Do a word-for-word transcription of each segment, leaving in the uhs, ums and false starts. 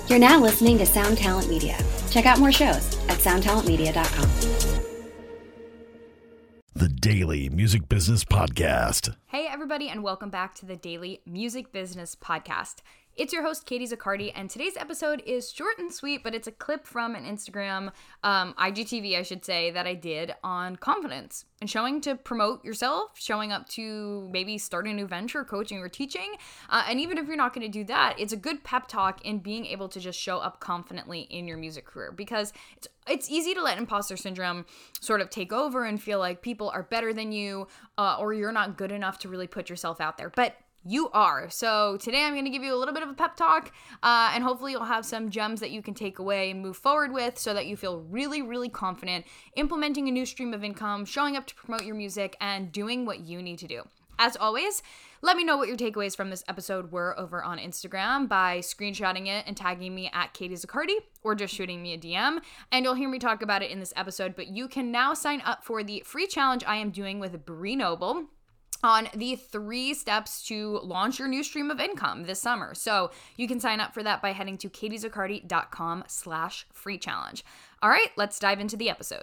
You're now listening to Sound Talent Media. Check out more shows at sound talent media dot com. The Daily Music Business Podcast. Hey everybody, and welcome back to the Daily Music Business Podcast. It's your host, Katie Zaccardi, and today's episode is short and sweet, but it's a clip from an Instagram, um, I G T V, I should say, that I did on confidence and showing to promote yourself, showing up to maybe start a new venture, coaching or teaching. Uh, and even if you're not going to do that, it's a good pep talk in being able to just show up confidently in your music career, because it's it's easy to let imposter syndrome sort of take over and feel like people are better than you, uh, or you're not good enough to really put yourself out there. But you are. So today I'm going to give you a little bit of a pep talk, uh, and hopefully you'll have some gems that you can take away and move forward with so that you feel really, really confident implementing a new stream of income, showing up to promote your music, and doing what you need to do. As always, let me know what your takeaways from this episode were over on Instagram by screenshotting it and tagging me at Katie Zaccardi, or just shooting me a D M, and you'll hear me talk about it in this episode. But you can now sign up for the free challenge I am doing with Brie Noble on the three steps to launch your new stream of income this summer. So you can sign up for that by heading to katiezaccardi.com slash free challenge. All right, let's dive into the episode.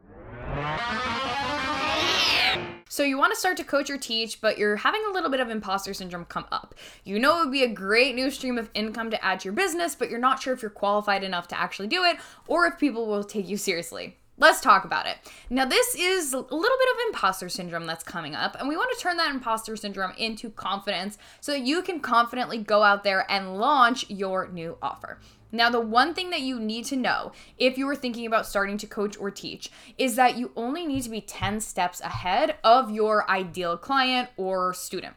So you want to start to coach or teach, but you're having a little bit of imposter syndrome come up. You know it would be a great new stream of income to add to your business, but you're not sure if you're qualified enough to actually do it or if people will take you seriously. Let's talk about it. Now, this is a little bit of imposter syndrome that's coming up, and we want to turn that imposter syndrome into confidence so that you can confidently go out there and launch your new offer. Now, the one thing that you need to know if you were thinking about starting to coach or teach is that you only need to be ten steps ahead of your ideal client or student.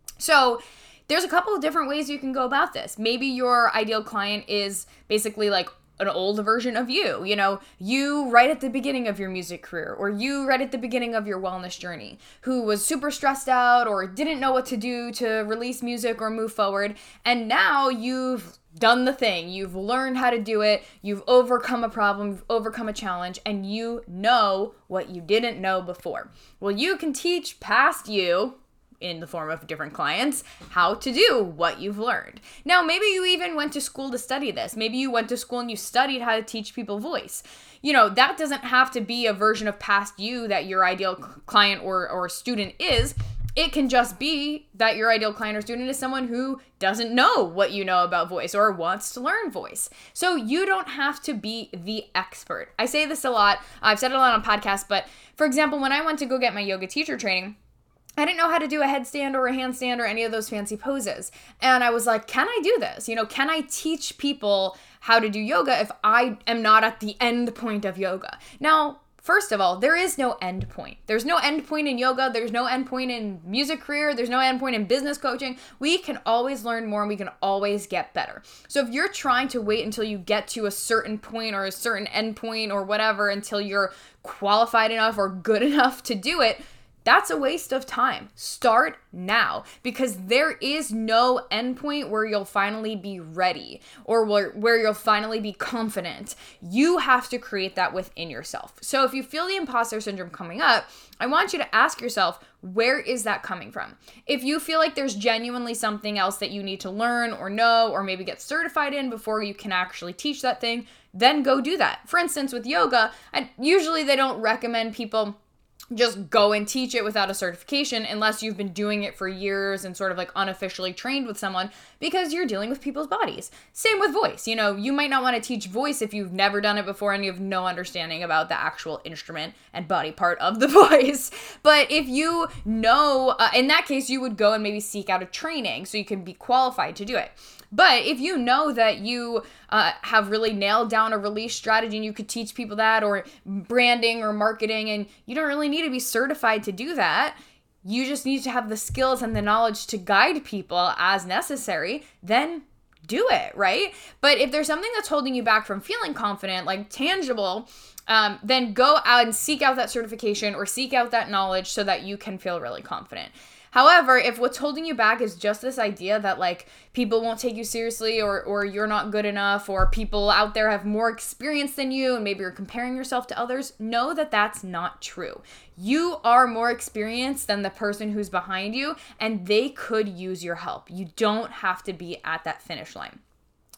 So there's a couple of different ways you can go about this. Maybe your ideal client is basically like an old version of you, you know, you right at the beginning of your music career, or you right at the beginning of your wellness journey, who was super stressed out or didn't know what to do to release music or move forward. And now you've done the thing, you've learned how to do it, you've overcome a problem, you've overcome a challenge, and you know what you didn't know before. Well, you can teach past you, in the form of different clients, how to do what you've learned. Now, maybe you even went to school to study this. Maybe you went to school and you studied how to teach people voice. You know, that doesn't have to be a version of past you that your ideal client or, or student is. It can just be that your ideal client or student is someone who doesn't know what you know about voice or wants to learn voice. So you don't have to be the expert. I say this a lot. I've said it a lot on podcasts, but for example, when I went to go get my yoga teacher training, I didn't know how to do a headstand or a handstand or any of those fancy poses. And I was like, can I do this? You know, can I teach people how to do yoga if I am not at the end point of yoga? Now, first of all, there is no end point. There's no end point in yoga. There's no end point in music career. There's no end point in business coaching. We can always learn more and we can always get better. So if you're trying to wait until you get to a certain point or a certain end point or whatever until you're qualified enough or good enough to do it, that's a waste of time. Start now, because there is no endpoint where you'll finally be ready or where, where you'll finally be confident. You have to create that within yourself. So if you feel the imposter syndrome coming up, I want you to ask yourself, where is that coming from? If you feel like there's genuinely something else that you need to learn or know or maybe get certified in before you can actually teach that thing, then go do that. For instance, with yoga, I, usually they don't recommend people just go and teach it without a certification unless you've been doing it for years and sort of like unofficially trained with someone, because you're dealing with people's bodies. Same with voice. You know, you might not want to teach voice if you've never done it before and you have no understanding about the actual instrument and body part of the voice. But if you know, uh, in that case, you would go and maybe seek out a training so you can be qualified to do it. But if you know that you uh, have really nailed down a release strategy and you could teach people that, or branding or marketing, and you don't really need to be certified to do that, you just need to have the skills and the knowledge to guide people as necessary, then do it, right? But if there's something that's holding you back from feeling confident, like tangible, um, then go out and seek out that certification or seek out that knowledge so that you can feel really confident. However, if what's holding you back is just this idea that like people won't take you seriously, or or you're not good enough, or people out there have more experience than you and maybe you're comparing yourself to others, know that that's not true. You are more experienced than the person who's behind you, and they could use your help. You don't have to be at that finish line.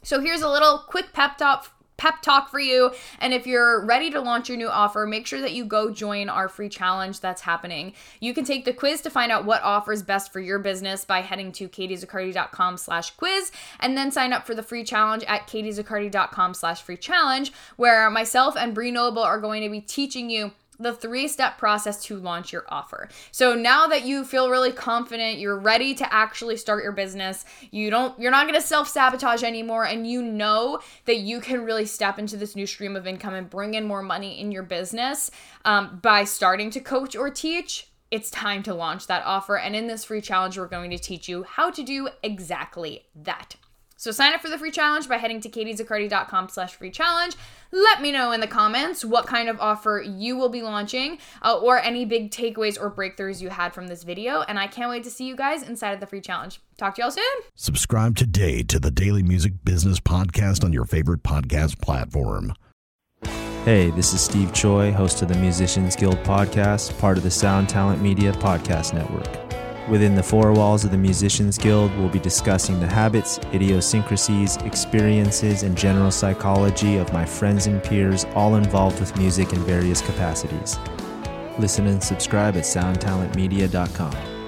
So here's a little quick pep talk pep talk for you. And if you're ready to launch your new offer, make sure that you go join our free challenge that's happening. You can take the quiz to find out what offer is best for your business by heading to katiezaccardi.com slash quiz and then sign up for the free challenge at katiezaccardi.com slash free challenge, where myself and Bree Noble are going to be teaching you the three-step process to launch your offer. So now that you feel really confident, you're ready to actually start your business, you don't, you're not going to self-sabotage anymore, and you know that you can really step into this new stream of income and bring in more money in your business um, by starting to coach or teach, it's time to launch that offer. And in this free challenge, we're going to teach you how to do exactly that. So sign up for the free challenge by heading to katiezaccardi.com slash free challenge. Let me know in the comments what kind of offer you will be launching uh, or any big takeaways or breakthroughs you had from this video. And I can't wait to see you guys inside of the free challenge. Talk to y'all soon. Subscribe today to the Daily Music Business Podcast on your favorite podcast platform. Hey, this is Steve Choi, host of the Musicians Guild podcast, part of the Sound Talent Media Podcast Network. Within the four walls of the Musicians Guild, we'll be discussing the habits, idiosyncrasies, experiences, and general psychology of my friends and peers, all involved with music in various capacities. Listen and subscribe at sound talent media dot com.